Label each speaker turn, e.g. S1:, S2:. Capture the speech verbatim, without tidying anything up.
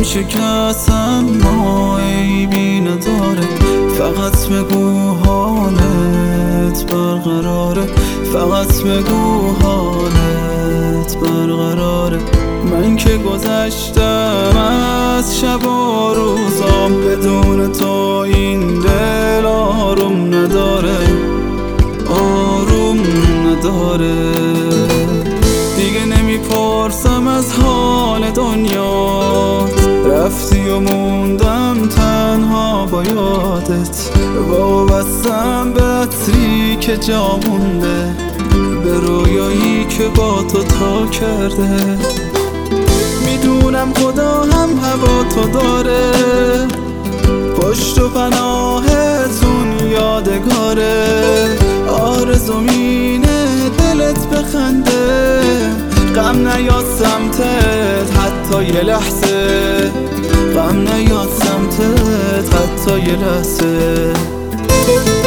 S1: شکستم ما عیبی نداره، فقط بگو حالت برقراره، فقط بگو حالت برقراره. من که گذشتم از شب و روزام، بدون تو این دل آروم نداره، آروم نداره. دیگه نمیپرسم از حال دنیا، رفتی و موندم تنها با یادت، وابستم به عطری که جا مونده، به رویایی که با تو تا کرده. میدونم خدا هم هوا تو داره، پشت و پناهتون یادگاره، آرزو مینه دلت بخنده، غم نیاد سمتت حتی یه لحظه، غم نیاد سمتت حتی یه لحظه.